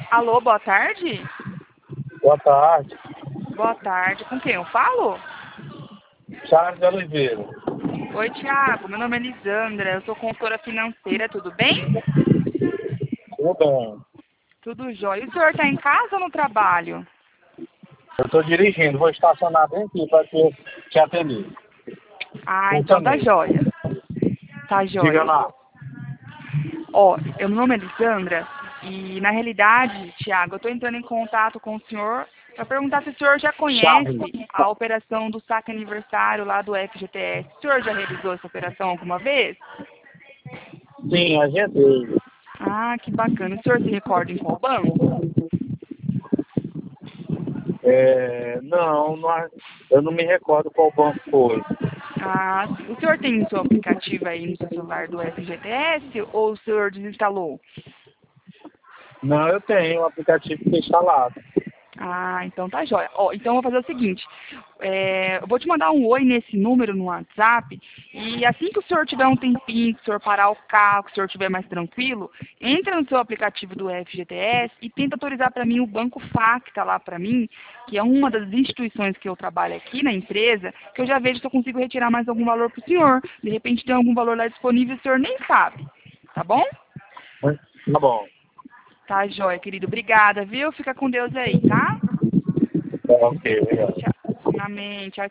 Alô, boa tarde? Boa tarde. Boa tarde. Com quem eu falo? Charles Oliveira. Oi, Thiago. Meu nome é Lisandra. Eu sou consultora financeira. Tudo bem? Tudo bem. Tudo jóia. E o senhor está em casa ou no trabalho? Eu estou dirigindo, vou estacionar bem aqui para te atender. Ah, Um então tá também. jóia. Tá Diga jóia. lá. Ó, meu nome é Lisandra e, na realidade, Thiago, eu estou entrando em contato com o senhor para perguntar se o senhor já conhece Charles. a operação do saque aniversário lá do FGTS. O senhor já realizou essa operação alguma vez? Sim, agendei. Ah, que bacana. O senhor se recorda em qual banco? Não, eu não me recordo qual banco foi. Ah, o senhor tem o seu aplicativo aí no seu celular do FGTS ou o senhor desinstalou? Não, eu tenho o aplicativo que instalado. Ah, então tá jóia. Ó, então eu vou fazer o seguinte, eu vou te mandar um oi nesse número no WhatsApp e assim que o senhor tiver um tempinho, que o senhor parar o carro, que o senhor estiver mais tranquilo, entra no seu aplicativo do FGTS e tenta autorizar para mim o Banco Facta lá para mim, que é uma das instituições que eu trabalho aqui na empresa, que eu já vejo se eu consigo retirar mais algum valor para o senhor. De repente tem algum valor lá disponível e o senhor nem sabe. Tá bom? Tá bom. Tá jóia, querido. Obrigada, viu? Fica com Deus aí, tá? Tá ok, obrigado. Tchau. Amém. Tchau.